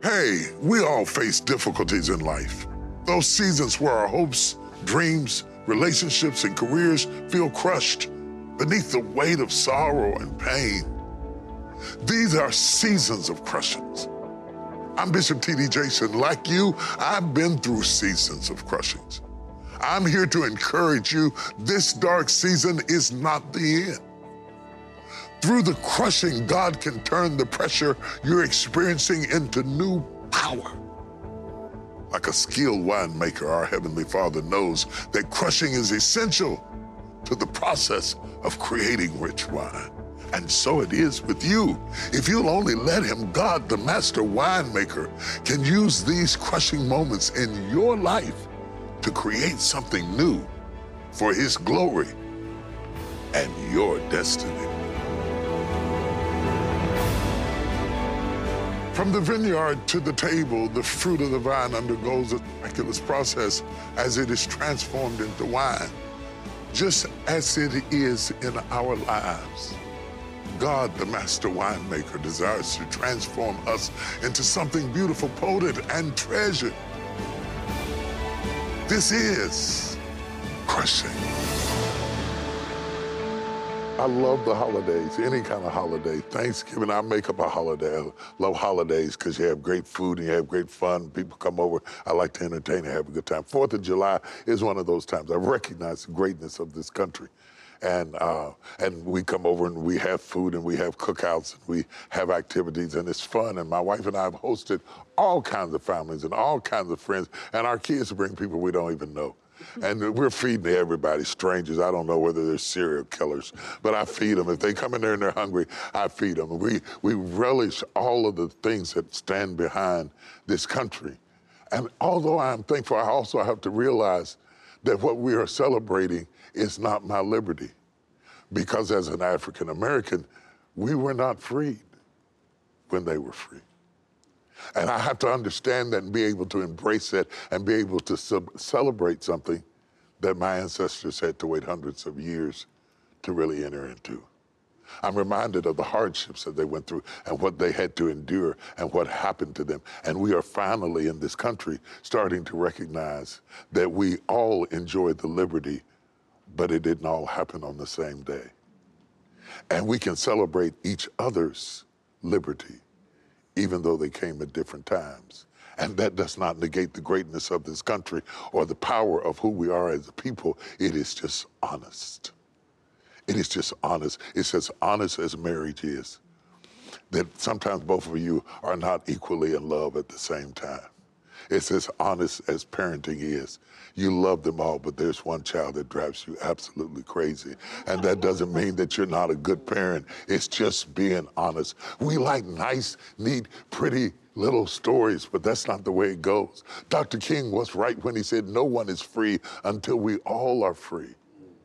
Hey, we all face difficulties in life. Those seasons where our hopes, dreams, relationships, and careers feel crushed beneath the weight of sorrow and pain. These are seasons of crushings. I'm Bishop T.D. Jakes. Like you, I've been through seasons of crushings. I'm here to encourage you, this dark season is not the end. Through the crushing, God can turn the pressure you're experiencing into new power. Like a skilled winemaker, our Heavenly Father knows that crushing is essential to the process of creating rich wine. And so it is with you. If you'll only let Him, God, the master winemaker, can use these crushing moments in your life to create something new for His glory and your destiny. From the vineyard to the table, the fruit of the vine undergoes a miraculous process as it is transformed into wine. Just as it is in our lives, God, the master winemaker, desires to transform us into something beautiful, potent, and treasured. This is crushing. I love the holidays, any kind of holiday. Thanksgiving, I make up a holiday. I love holidays because you have great food and you have great fun. People come over. I like to entertain and have a good time. 4th of July is one of those times. I recognize the greatness of this country. And we come over and we have food and we have cookouts and we have activities and it's fun. And my wife and I have hosted all kinds of families and all kinds of friends. And our kids bring people we don't even know. And we're feeding everybody, strangers. I don't know whether they're serial killers, but I feed them. If they come in there and they're hungry, I feed them. We relish all of the things that stand behind this country. And although I'm thankful, I also have to realize that what we are celebrating is not my liberty. Because as an African American, we were not freed when they were free. And I have to understand that and be able to embrace it and be able to celebrate something that my ancestors had to wait hundreds of years to really enter into. I'm reminded of the hardships that they went through and what they had to endure and what happened to them. And we are finally in this country starting to recognize that we all enjoyed the liberty, but it didn't all happen on the same day. And we can celebrate each other's liberty, even though they came at different times. And that does not negate the greatness of this country or the power of who we are as a people. It is just honest. It is just honest. It's as honest as marriage is, that sometimes both of you are not equally in love at the same time. It's as honest as parenting is. You love them all, but there's one child that drives you absolutely crazy. And that doesn't mean that you're not a good parent. It's just being honest. We like nice, neat, pretty little stories, but that's not the way it goes. Dr. King was right when he said, no one is free until we all are free.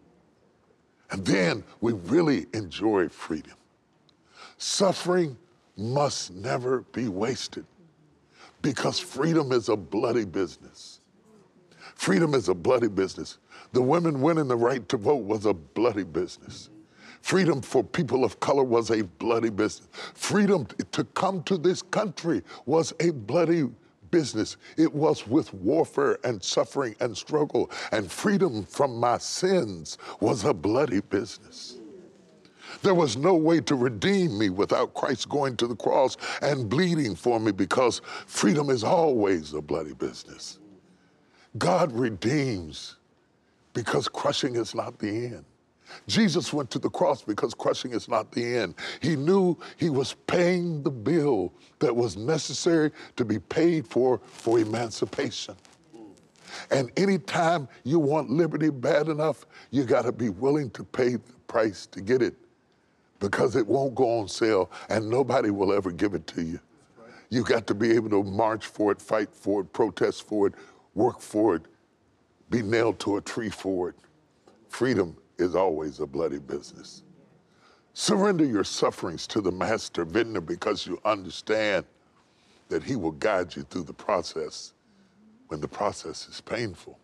And then we really enjoy freedom. Suffering must never be wasted, because freedom is a bloody business. Freedom is a bloody business. The women winning the right to vote was a bloody business. Freedom for people of color was a bloody business. Freedom to come to this country was a bloody business. It was with warfare and suffering and struggle. And freedom from my sins was a bloody business. There was no way to redeem me without Christ going to the cross and bleeding for me, because freedom is always a bloody business. God redeems because crushing is not the end. Jesus went to the cross because crushing is not the end. He knew he was paying the bill that was necessary to be paid for emancipation. And anytime you want liberty bad enough, you gotta be willing to pay the price to get it, because it won't go on sale and nobody will ever give it to you. You got to be able to march for it, fight for it, protest for it, work for it, be nailed to a tree for it. Freedom is always a bloody business. Surrender your sufferings to the master vintner, because you understand that he will guide you through the process when the process is painful.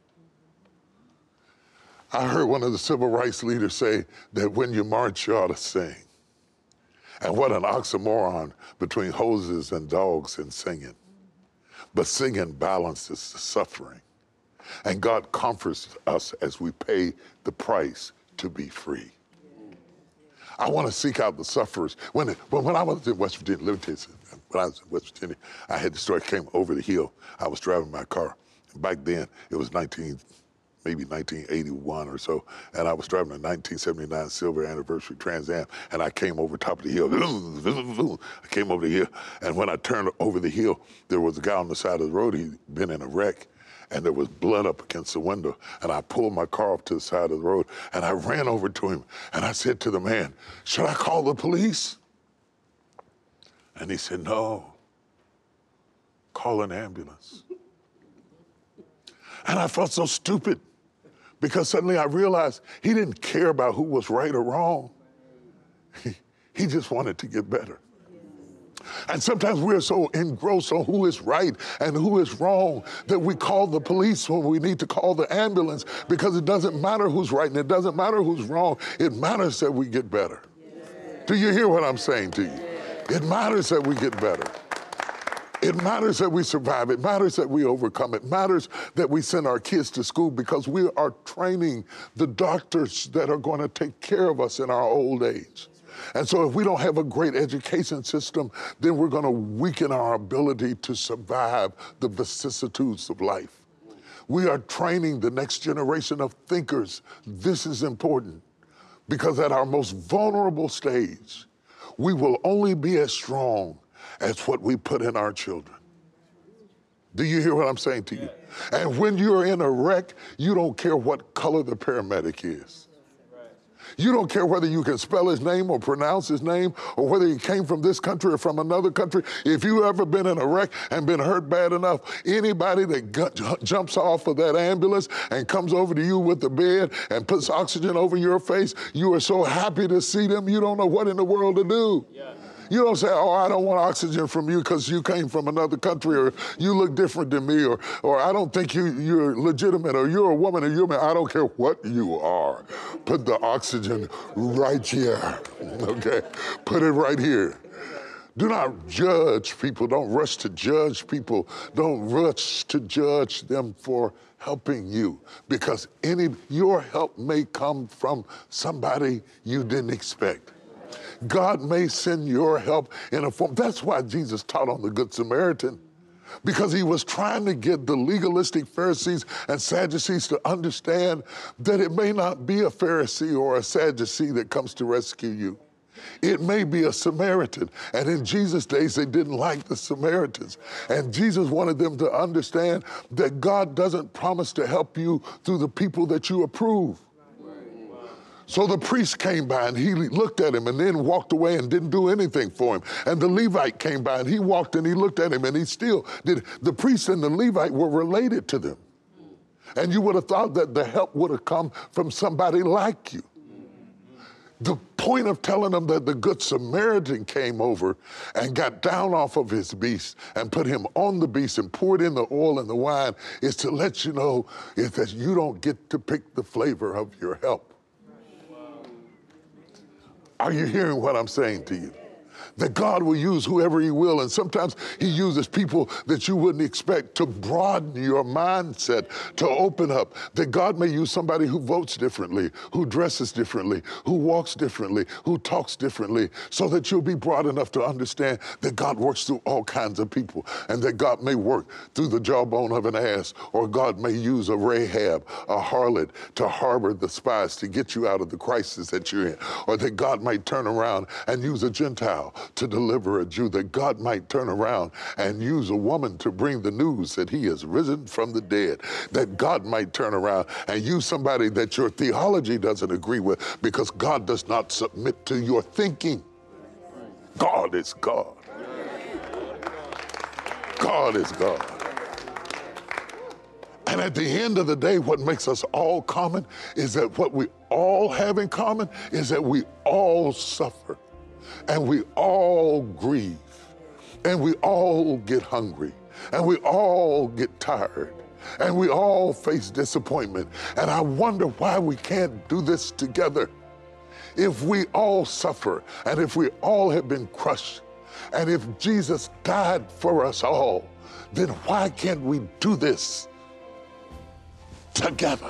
I heard one of the civil rights leaders say that when you march, you ought to sing. And what an oxymoron between hoses and dogs and singing. but singing balances the suffering. And God comforts us as we pay the price to be free. I want to seek out the sufferers. When I was in West Virginia, let me tell you something. When I was in West Virginia, I had the story, came over the hill. I was driving my car. Back then, it was maybe 1981 or so, and I was driving a 1979 Silver Anniversary Trans Am, and I came over top of the hill. I came over the hill, and when I turned over the hill, there was a guy on the side of the road. He'd been in a wreck, and there was blood up against the window, and I pulled my car up to the side of the road, and I ran over to him, and I said to the man, "Should I call the police?" And he said, "No, call an ambulance." And I felt so stupid, because suddenly I realized he didn't care about who was right or wrong. He just wanted to get better. And sometimes we're so engrossed on who is right and who is wrong that we call the police when we need to call the ambulance, because it doesn't matter who's right and it doesn't matter who's wrong. It matters that we get better. Do you hear what I'm saying to you? It matters that we get better. It matters that we survive. It matters that we overcome. It matters that we send our kids to school, because we are training the doctors that are going to take care of us in our old age. And so if we don't have a great education system, then we're going to weaken our ability to survive the vicissitudes of life. We are training the next generation of thinkers. This is important, because at our most vulnerable stage, we will only be as strong as what we put in our children. Do you hear what I'm saying to you? And when you're in a wreck, you don't care what color the paramedic is. You don't care whether you can spell his name or pronounce his name, or whether he came from this country or from another country. If you've ever been in a wreck and been hurt bad enough, anybody that jumps off of that ambulance and comes over to you with the bed and puts oxygen over your face, you are so happy to see them, you don't know what in the world to do. You don't say, "Oh, I don't want oxygen from you because you came from another country, or you look different than me, or I don't think you're legitimate, or you're a woman, or you're a man." I don't care what you are. Put the oxygen right here, okay? Put it right here. Do not judge people. Don't rush to judge people. Don't rush to judge them for helping you, because your help may come from somebody you didn't expect. God may send your help in a form. That's why Jesus taught on the Good Samaritan, because he was trying to get the legalistic Pharisees and Sadducees to understand that it may not be a Pharisee or a Sadducee that comes to rescue you. It may be a Samaritan. And in Jesus' days, they didn't like the Samaritans. And Jesus wanted them to understand that God doesn't promise to help you through the people that you approve. So the priest came by and he looked at him and then walked away and didn't do anything for him. And the Levite came by and he walked and he looked at him and he still did. The priest and the Levite were related to them. And you would have thought that the help would have come from somebody like you. The point of telling them that the Good Samaritan came over and got down off of his beast and put him on the beast and poured in the oil and the wine is to let you know is that you don't get to pick the flavor of your help. Are you hearing what I'm saying to you? That God will use whoever he will, and sometimes he uses people that you wouldn't expect to broaden your mindset, to open up. That God may use somebody who votes differently, who dresses differently, who walks differently, who talks differently, so that you'll be broad enough to understand that God works through all kinds of people, and that God may work through the jawbone of an ass, or God may use a Rahab, a harlot, to harbor the spies to get you out of the crisis that you're in, or that God might turn around and use a Gentile to deliver a Jew, that God might turn around and use a woman to bring the news that he has risen from the dead, that God might turn around and use somebody that your theology doesn't agree with, because God does not submit to your thinking. God is God. God is God. And at the end of the day, what makes us all common is that what we all have in common is that we all suffer. And we all grieve, and we all get hungry, and we all get tired, and we all face disappointment. And I wonder why we can't do this together. If we all suffer, and if we all have been crushed, And if Jesus died for us all, then why can't we do this together?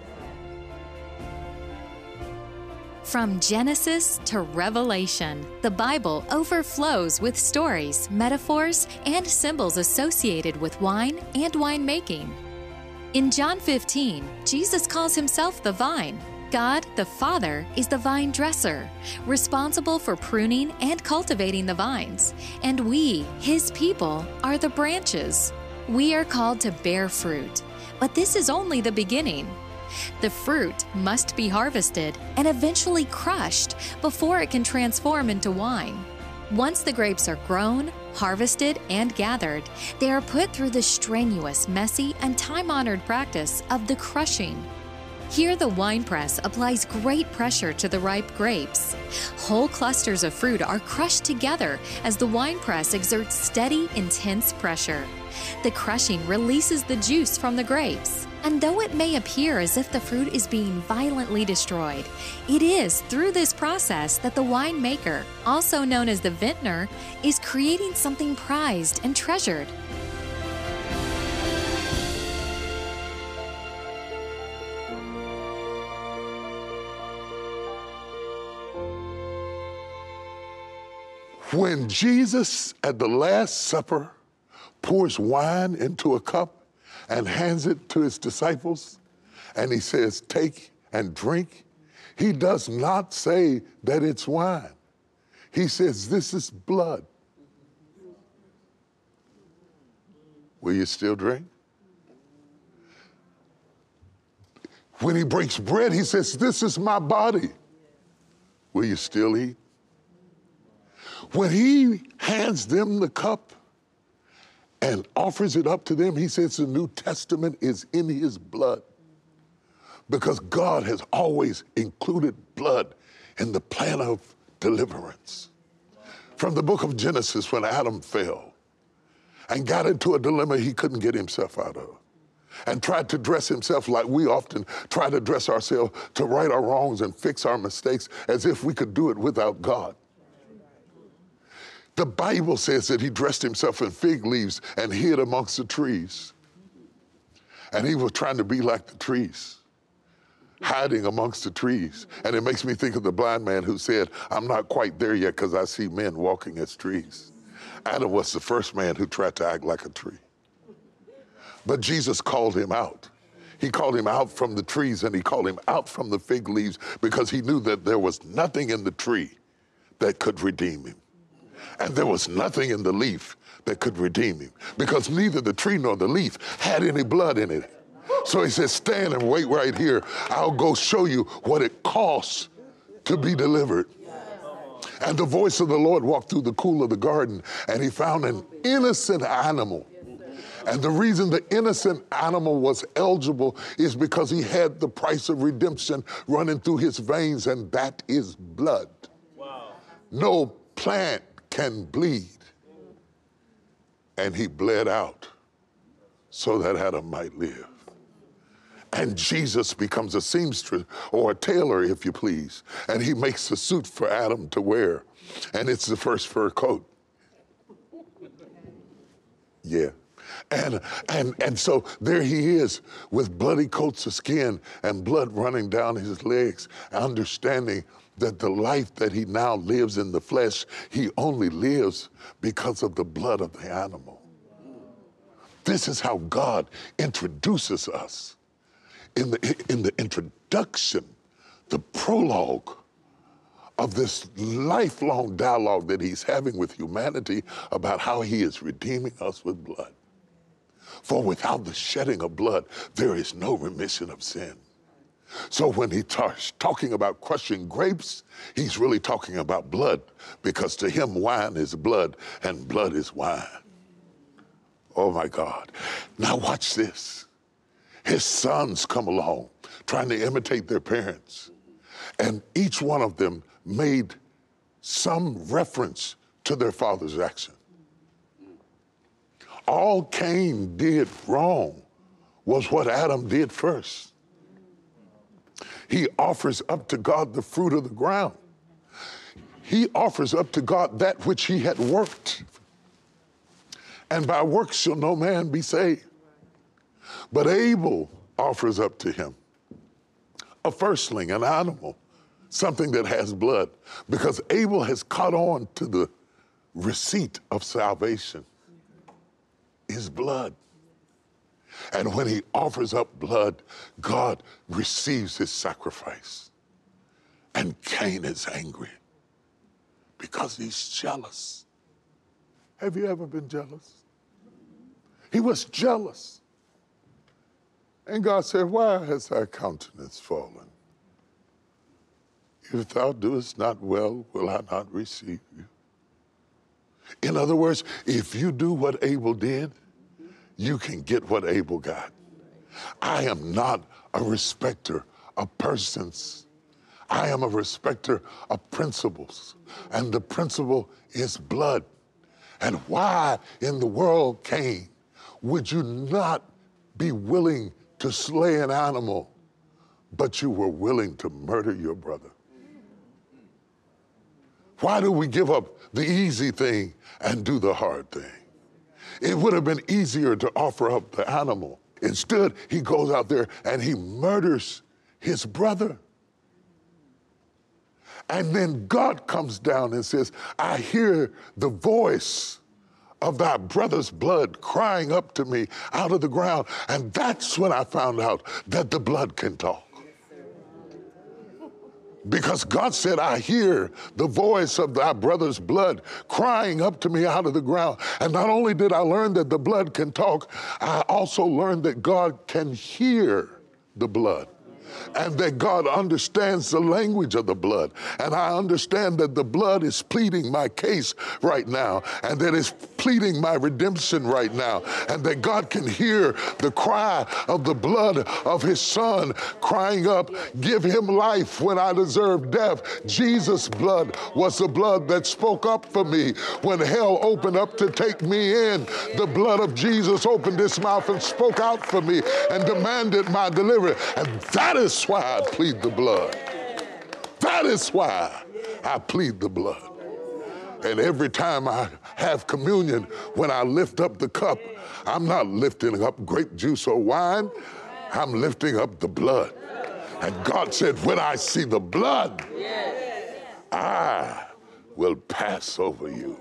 From Genesis to Revelation, the Bible overflows with stories, metaphors, and symbols associated with wine and winemaking. In John 15, Jesus calls himself the vine. God, the Father, is the vine dresser, responsible for pruning and cultivating the vines, and we, his people, are the branches. We are called to bear fruit, but this is only the beginning. The fruit must be harvested and eventually crushed before it can transform into wine. Once the grapes are grown, harvested, and gathered, they are put through the strenuous, messy, and time-honored practice of the crushing. Here, the winepress applies great pressure to the ripe grapes. Whole clusters of fruit are crushed together as the winepress exerts steady, intense pressure. The crushing releases the juice from the grapes. And though it may appear as if the fruit is being violently destroyed, it is through this process that the winemaker, also known as the vintner, is creating something prized and treasured. When Jesus at the Last Supper pours wine into a cup and hands it to his disciples, and he says, "Take and drink," he does not say that it's wine. He says, "This is blood." Will you still drink? When he breaks bread, he says, "This is my body." Will you still eat? When he hands them the cup and offers it up to them, he says the New Testament is in his blood, because God has always included blood in the plan of deliverance. From the book of Genesis, when Adam fell and got into a dilemma he couldn't get himself out of, and tried to dress himself like we often try to dress ourselves to right our wrongs and fix our mistakes, as if we could do it without God. The Bible says that he dressed himself in fig leaves and hid amongst the trees. And he was trying to be like the trees, hiding amongst the trees. And it makes me think of the blind man who said, "I'm not quite there yet because I see men walking as trees." Adam was the first man who tried to act like a tree. But Jesus called him out. He called him out from the trees, and he called him out from the fig leaves, because he knew that there was nothing in the tree that could redeem him. And there was nothing in the leaf that could redeem him, because neither the tree nor the leaf had any blood in it. So he says, "Stand and wait right here. I'll go show you what it costs to be delivered." And the voice of the Lord walked through the cool of the garden, and he found an innocent animal. And the reason the innocent animal was eligible is because he had the price of redemption running through his veins, and that is blood. Wow. No plant can bleed. And he bled out so that Adam might live. And Jesus becomes a seamstress, or a tailor, if you please, and he makes a suit for Adam to wear, and it's the first fur coat. Yeah. And so there he is with bloody coats of skin and blood running down his legs, understanding that the life that he now lives in the flesh, he only lives because of the blood of the animal. This is how God introduces us. In the introduction, the prologue of this lifelong dialogue that he's having with humanity about how he is redeeming us with blood. For without the shedding of blood, there is no remission of sin. So when he starts talking about crushing grapes, he's really talking about blood, because to him, wine is blood and blood is wine. Oh my God. Now watch this. His sons come along trying to imitate their parents, and each one of them made some reference to their father's action. All Cain did wrong was what Adam did first. He offers up to God the fruit of the ground. he offers up to God that which he had worked. And by works shall no man be saved. But Abel offers up to him a firstling, an animal, something that has blood, because Abel has caught on to the receipt of salvation is blood. And when he offers up blood, God receives his sacrifice. And Cain is angry because he's jealous. Have you ever been jealous? He was jealous. And God said, why has thy countenance fallen? If thou doest not well, will I not receive you? In other words, if you do what Abel did, you can get what Abel got. I am not a respecter of persons. I am a respecter of principles. And the principle is blood. And why in the world, Cain, would you not be willing to slay an animal, but you were willing to murder your brother? Why do we give up the easy thing and do the hard thing? It would have been easier to offer up the animal. Instead, he goes out there and he murders his brother. And then God comes down and says, I hear the voice of thy brother's blood crying up to me out of the ground. And that's when I found out that the blood can talk. Because God said, I hear the voice of thy brother's blood crying up to me out of the ground. And not only did I learn that the blood can talk, I also learned that God can hear the blood. And that God understands the language of the blood. And I understand that the blood is pleading my case right now, and that it's pleading my redemption right now, and that God can hear the cry of the blood of his son crying up, give him life when I deserve death. Jesus' blood was the blood that spoke up for me when hell opened up to take me in. The blood of Jesus opened its mouth and spoke out for me and demanded my deliverance. And that is why I plead the blood. That is why I plead the blood. And every time I have communion, when I lift up the cup, I'm not lifting up grape juice or wine. I'm lifting up the blood. And God said, when I see the blood, I will pass over you.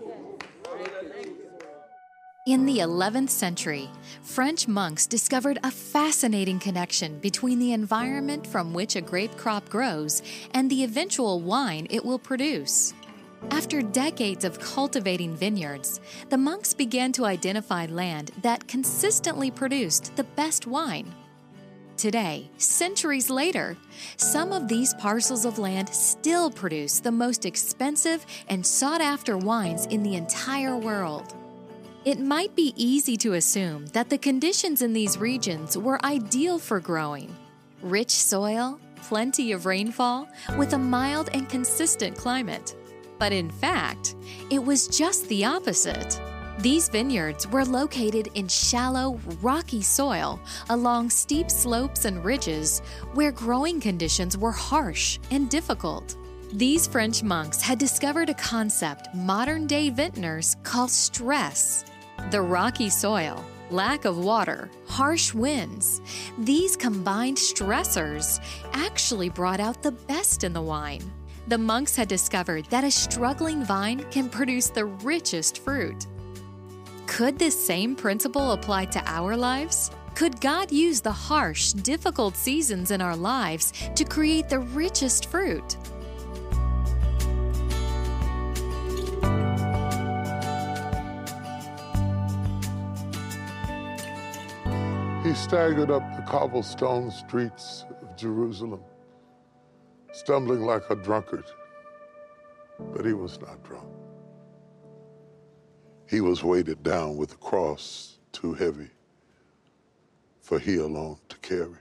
In the 11th century, French monks discovered a fascinating connection between the environment from which a grape crop grows and the eventual wine it will produce. After decades of cultivating vineyards, the monks began to identify land that consistently produced the best wine. Today, centuries later, some of these parcels of land still produce the most expensive and sought-after wines in the entire world. It might be easy to assume that the conditions in these regions were ideal for growing. Rich soil, plenty of rainfall, with a mild and consistent climate. But in fact, it was just the opposite. These vineyards were located in shallow, rocky soil along steep slopes and ridges where growing conditions were harsh and difficult. These French monks had discovered a concept modern-day vintners call stress. The rocky soil, lack of water, harsh winds, these combined stressors actually brought out the best in the wine. The monks had discovered that a struggling vine can produce the richest fruit. Could this same principle apply to our lives? Could God use the harsh, difficult seasons in our lives to create the richest fruit? He staggered up the cobblestone streets of Jerusalem, stumbling like a drunkard, but he was not drunk. He was weighted down with a cross too heavy for he alone to carry.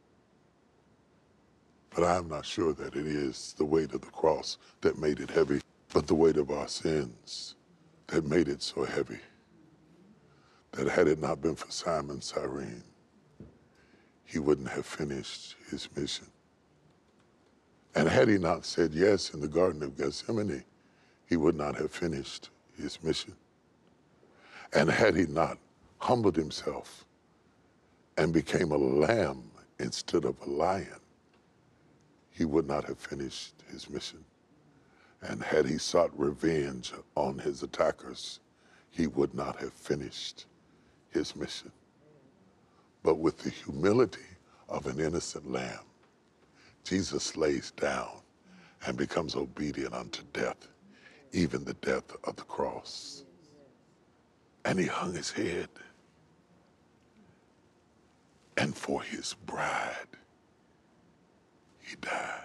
But I'm not sure that it is the weight of the cross that made it heavy, but the weight of our sins that made it so heavy, that had it not been for Simon Cyrene, he wouldn't have finished his mission. And had he not said yes in the Garden of Gethsemane, he would not have finished his mission. And had he not humbled himself and became a lamb instead of a lion, he would not have finished his mission. And had he sought revenge on his attackers, he would not have finished his mission. But with the humility of an innocent lamb, Jesus lays down and becomes obedient unto death, even the death of the cross. And he hung his head. And for his bride, he died.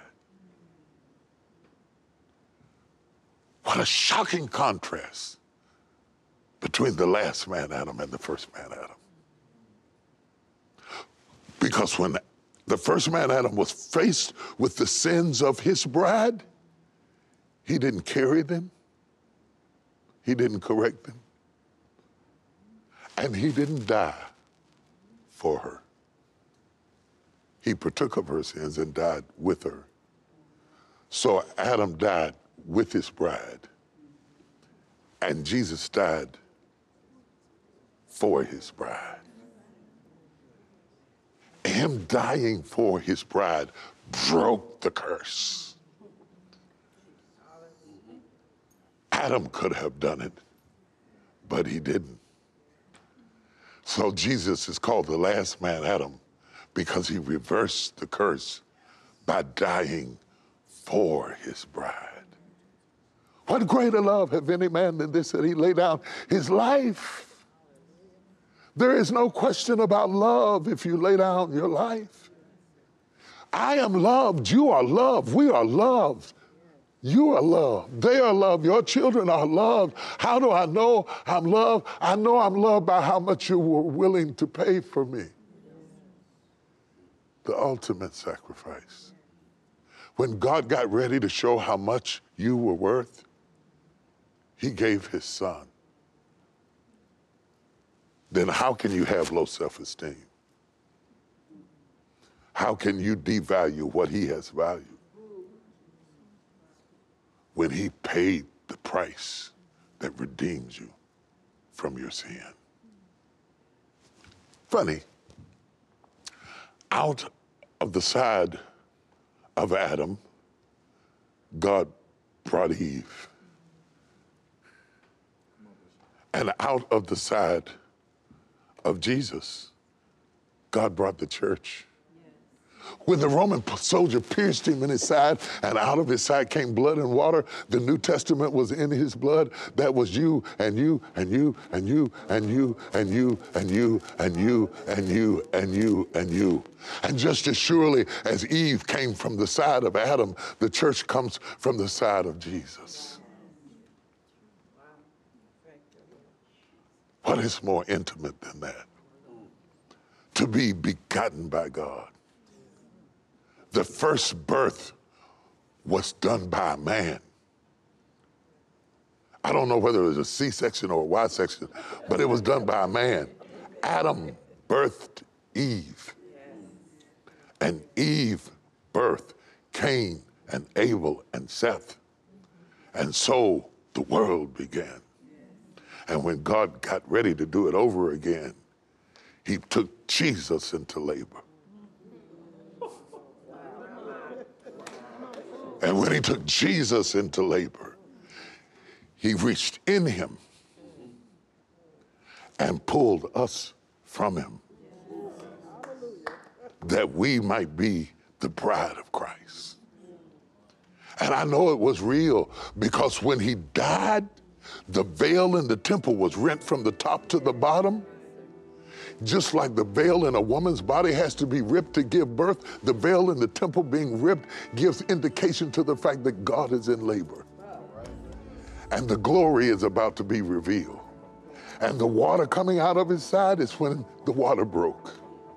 What a shocking contrast between the last man, Adam, and the first man, Adam. Because when the first man, Adam, was faced with the sins of his bride, he didn't carry them, he didn't correct them, and he didn't die for her. He partook of her sins and died with her. So Adam died with his bride, and Jesus died for his bride. Him dying for his bride broke the curse. Adam could have done it, but he didn't. So Jesus is called the last man, Adam, because he reversed the curse by dying for his bride. What greater love have any man than this, that he lay down his life? There is no question about love if you lay down your life. I am loved, you are loved, we are loved. You are loved, they are loved, your children are loved. How do I know I'm loved? I know I'm loved by how much you were willing to pay for me. The ultimate sacrifice. When God got ready to show how much you were worth, he gave his son. Then how can you have low self-esteem? How can you devalue what he has valued? When he paid the price that redeems you from your sin. Funny, out of the side of Adam, God brought Eve. And out of the side of Jesus, God brought the church. When the Roman soldier pierced him in his side and out of his side came blood and water, the New Testament was in his blood. That was you and you and you and you and you and you and you and you and you and you and you. And just as surely as Eve came from the side of Adam, the church comes from the side of Jesus. What is more intimate than that? To be begotten by God. The first birth was done by a man. I don't know whether it was a C-section or a Y-section, but it was done by a man. Adam birthed Eve. And Eve birthed Cain and Abel and Seth. And so the world began. And when God got ready to do it over again, he took Jesus into labor. And when he took Jesus into labor, he reached in him and pulled us from him, that we might be the bride of Christ. And I know it was real because when he died, the veil in the temple was rent from the top to the bottom. Just like the veil in a woman's body has to be ripped to give birth, the veil in the temple being ripped gives indication to the fact that God is in labor. And the glory is about to be revealed. And the water coming out of his side is when the water broke.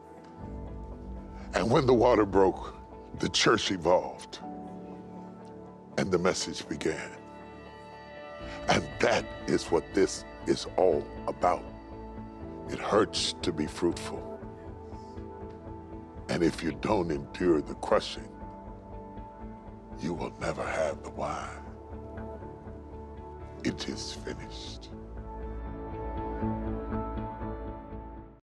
And when the water broke, the church evolved. And the message began. And that is what this is all about. It hurts to be fruitful. And if you don't endure the crushing, you will never have the wine. it is finished.